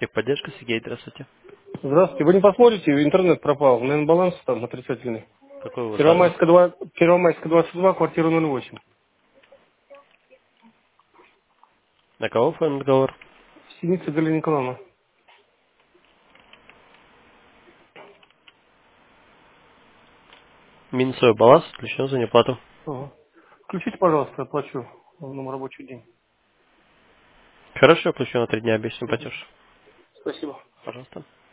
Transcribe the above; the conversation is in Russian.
Техподдержка, Сергей, здравствуйте. Здравствуйте. Вы не посмотрите, интернет пропал. Наверное, баланс там отрицательный. Какой у вас адрес? Первомайская 2, Первомайская 22, квартира 08. На кого оформлен договор? Синица Галина Николаевна. Минусовой баланс, включен за неплату. Ага. Включите, пожалуйста, оплачу на рабочий день. Хорошо, включен на 3 дня обещанный Мгм. платеж. Спасибо. Пожалуйста.